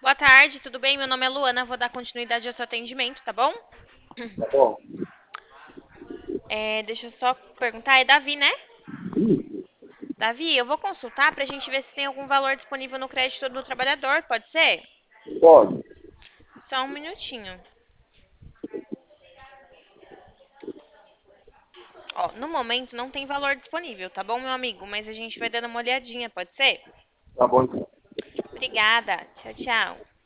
Boa tarde, tudo bem? Meu nome é Luana, vou dar continuidade ao seu atendimento, tá bom? Tá bom? Deixa eu só perguntar, é Davi, né? Isso, Davi, eu vou consultar pra gente ver se tem algum valor disponível no crédito do trabalhador, pode ser? pode. Só um minutinho. Ó, no momento não tem valor disponível, tá bom, meu amigo? Mas a gente vai dando uma olhadinha, pode ser? Tá bom então. Obrigada. Tchau, tchau.